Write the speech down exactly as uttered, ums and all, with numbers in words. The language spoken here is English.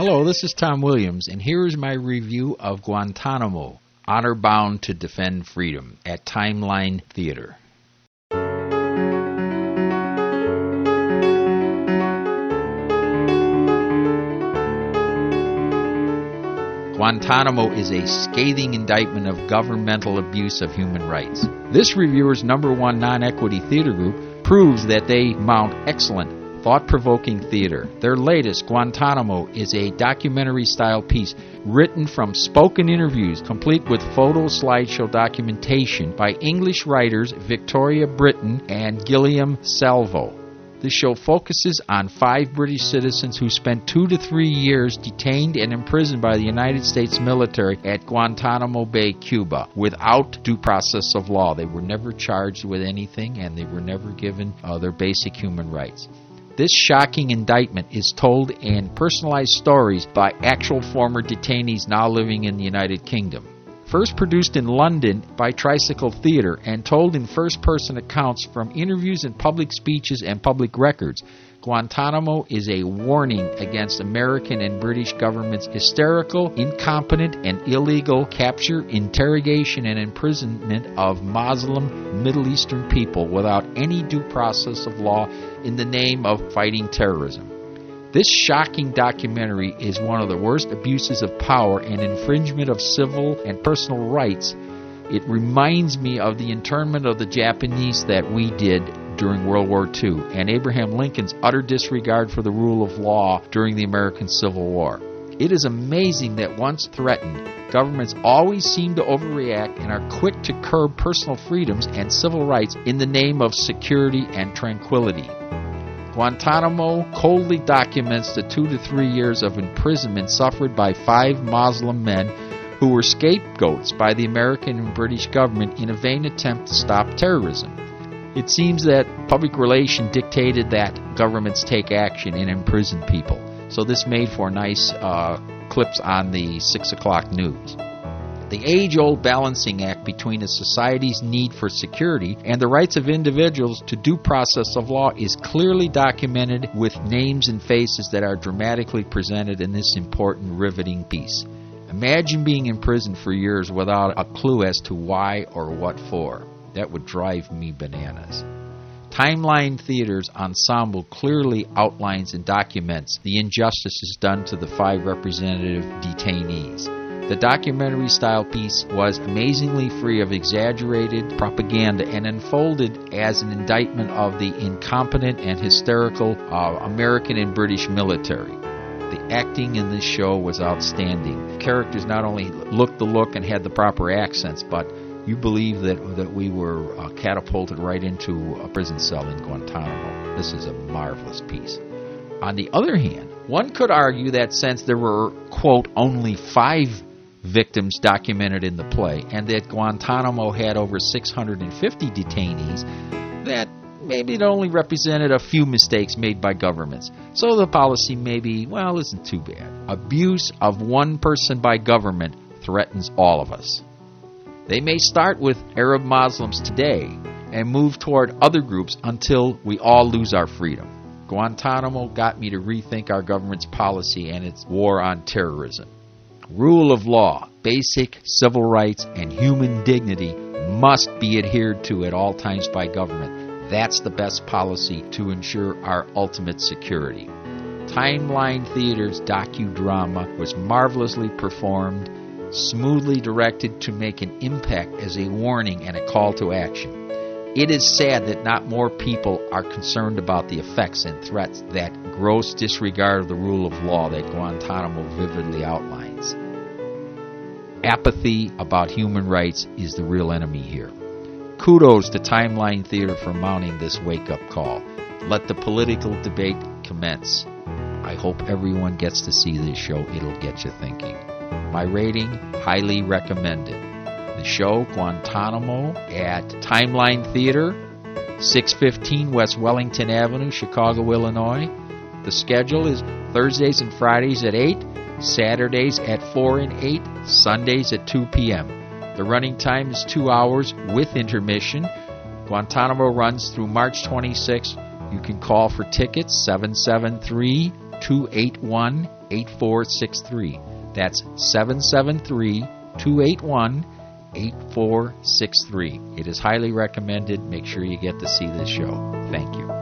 Hello, this is Tom Williams, and here is my review of Guantanamo, Honor Bound to Defend Freedom, at Timeline Theater. Guantanamo is a scathing indictment of governmental abuse of human rights. This reviewer's number one non-equity theater group proves that they mount excellent, thought-provoking theater. Their latest, Guantanamo, is a documentary-style piece written from spoken interviews, complete with photo slideshow documentation by English writers Victoria Britton and Gilliam Salvo. The show focuses on five British citizens who spent two to three years detained and imprisoned by the United States military at Guantanamo Bay, Cuba, without due process of law. They were never charged with anything, and they were never given uh, their basic human rights. This shocking indictment is told in personalized stories by actual former detainees now living in the United Kingdom. First produced in London by Tricycle Theatre and told in first-person accounts from interviews and public speeches and public records, Guantanamo is a warning against American and British government's hysterical, incompetent, and illegal capture, interrogation, and imprisonment of Muslim Middle Eastern people without any due process of law in the name of fighting terrorism. This shocking documentary is one of the worst abuses of power and infringement of civil and personal rights. It reminds me of the internment of the Japanese that we did during World War Two and Abraham Lincoln's utter disregard for the rule of law during the American Civil War. It is amazing that once threatened, governments always seem to overreact and are quick to curb personal freedoms and civil rights in the name of security and tranquility. Guantanamo coldly documents the two to three years of imprisonment suffered by five Muslim men who were scapegoats by the American and British government in a vain attempt to stop terrorism. It seems that public relations dictated that governments take action and imprison people. So this made for nice uh, clips on the six o'clock news. The age-old balancing act between a society's need for security and the rights of individuals to due process of law is clearly documented with names and faces that are dramatically presented in this important, riveting piece. Imagine being imprisoned for years without a clue as to why or what for. That would drive me bananas. Timeline Theater's ensemble clearly outlines and documents the injustices done to the five representative detainees. The documentary-style piece was amazingly free of exaggerated propaganda and unfolded as an indictment of the incompetent and hysterical uh, American and British military. The acting in this show was outstanding. The characters not only looked the look and had the proper accents, but you believe that, that we were uh, catapulted right into a prison cell in Guantanamo. This is a marvelous piece. On the other hand, one could argue that since there were, quote, only five victims documented in the play, and that Guantanamo had over six hundred fifty detainees, that maybe it only represented a few mistakes made by governments. So the policy maybe, well, isn't too bad. Abuse of one person by government threatens all of us. They may start with Arab Muslims today and move toward other groups until we all lose our freedom. Guantanamo got me to rethink our government's policy and its war on terrorism. Rule of law, basic civil rights, and human dignity must be adhered to at all times by government. That's the best policy to ensure our ultimate security. Timeline Theater's docudrama was marvelously performed, smoothly directed to make an impact as a warning and a call to action. It is sad that not more people are concerned about the effects and threats that gross disregard of the rule of law that Guantanamo vividly outlines. Apathy about human rights is the real enemy here. Kudos to Timeline Theater for mounting this wake-up call. Let the political debate commence. I hope everyone gets to see this show. It'll get you thinking. My rating, highly recommended. The show, Guantanamo, at Timeline Theater, six fifteen West Wellington Avenue, Chicago, Illinois. The schedule is Thursdays and Fridays at eight, Saturdays at four and eight, Sundays at two p.m. The running time is two hours with intermission. Guantanamo runs through March twenty-sixth. You can call for tickets, seven seven three, two eight one, eight eight four six three. That's seven seven three, two eight one, eight four six three. It is highly recommended. Make sure you get to see this show. Thank you.